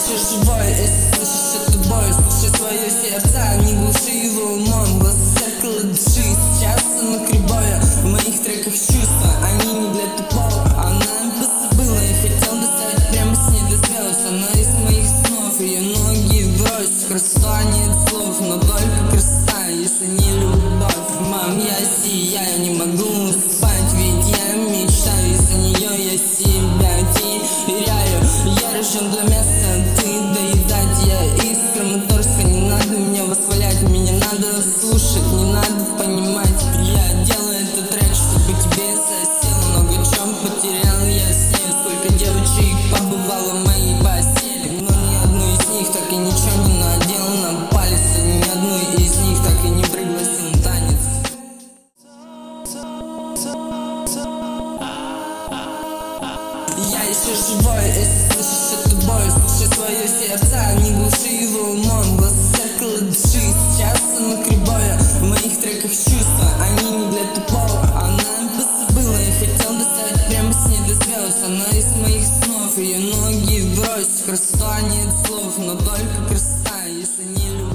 еще живой, если слышишь эту боль, слушай свое сердце, не глуши его умом. Глаз зеркало души, сейчас оно кривое. В моих треках чувства, они не для тупого. Она позабыла, я хотел достать прямо с ней до звезд. Она из моих снов, ее ноги брось. Красота нет слов, но только красота, если не любовь. Мам, я сияю, не могу спать, ведь я мечтаю, из-за нее я себя теряю. Я рожден для мяса, ты доедать. Я из Краматорска, не надо меня восхвалять, меня надо слушать, не надо понимать. Я делаю этот трек, чтобы тебе засело. Много чем потерял я с ней, сколько девочек побывало в моей постели, но ни одну из них так и ничего не надел на палец. Ни одну из них так и не пригласил на танец. Я еще живой, если слышишь эту боль, слушай свое сердце, не глуши его умом. Глаз зеркало души, сейчас оно кривое. В моих треках чувства, они не для тупого. Она позабыла, я хотел достать прямо с ней до звезд. Она из моих снов, ее ноги брось. Красота нет слов, но только красота, если не любовь.